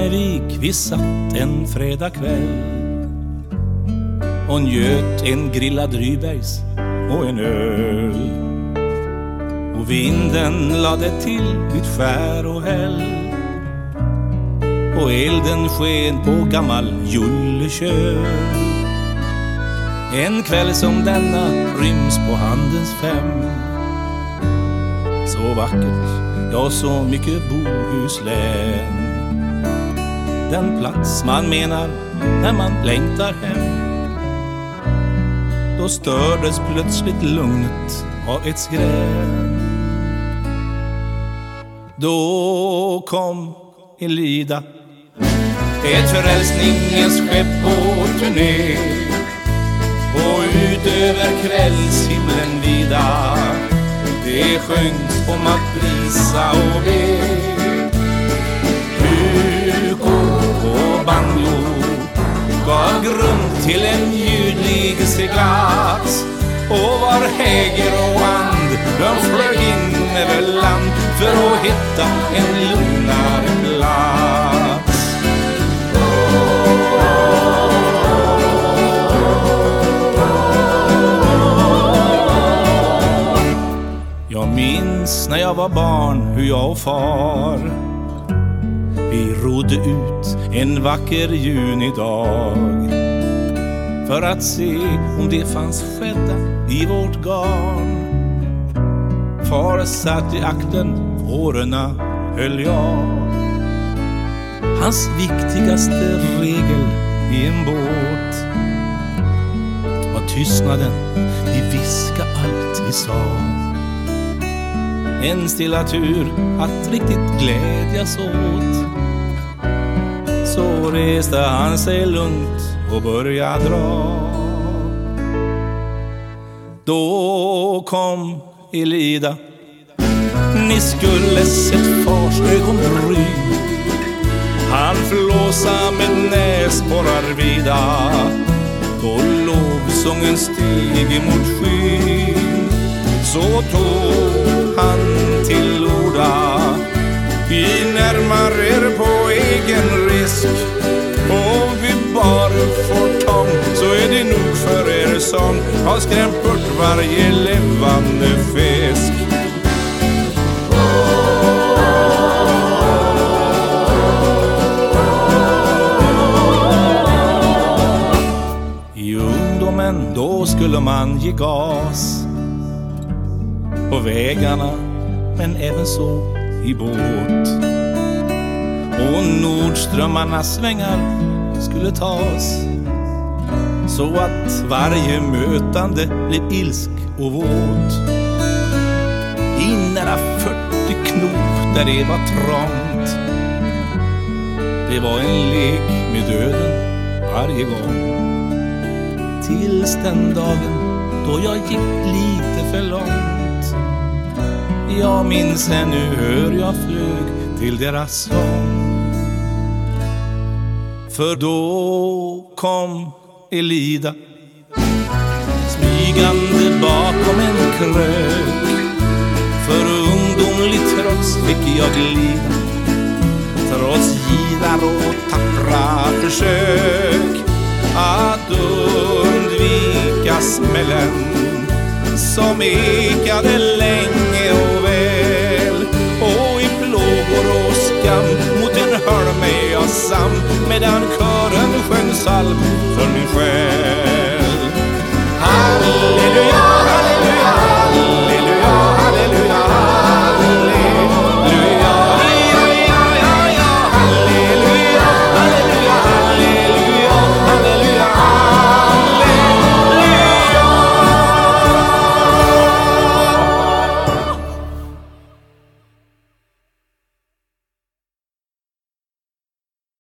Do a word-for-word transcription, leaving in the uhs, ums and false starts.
Gränevik vi satt en fredag kväll och njöt en grillad Rybergs och en öl. Och vinden lade till vid skär och häll och elden sken på gammal julleköl. En kväll som denna ryms på handens fem. Så vackert, ja så mycket Bohuslän. Den plats man menar när man längtar hem. Då stördes plötsligt lugnet av ett skrän. Då kom Elida, ett förälsningens skepp på turné. Och ut över kvällshimlen vida det sjöngs om att prisa och be. Hukor och banjo gav grund till en ljudlig seglats. Och var häger och and de flög in över land för att hitta en lugnare plats. Jag minns när jag var barn hur jag och far vi rodde ut en vacker junidag för att se om det fanns skedda i vårt garn. Far satt i akten, årorna höll jag. Hans viktigaste regel i en båt var tystnaden, vi viska allt vi sa. En stilla tur att riktigt glädjas åt. Så reste han sig lugnt och började dra. Då kom Elida, ni skulle sett fars ögonbryn. Han flåsa med näsporrar vida. Då lovsången steg emot skyn. Så tog han till orda: vi närmar er på egen risk. Om vi bara får tång så är det nog för er sång. Har skrämt bort varje levande fisk. I ungdomen då skulle man ge gas på vägarna, men även så i båt. Och nordströmmarnas svängar skulle tas så att varje mötande blev ilsk och våt. I nära fyrtio knop där det var trångt. Det var en lek med döden varje gång. Tills den dagen då jag gick lite för långt. Jag minns ännu hur jag flög till deras sång. För då kom Elida, smygande bakom en krök. För ungdomligt trots fick jag glida, trots girar och tappra försök att undvika smällen som ekade länge och väl. Och i plågor och skam mot en hörn med jag sam, medan kören sjöng salm för min själ.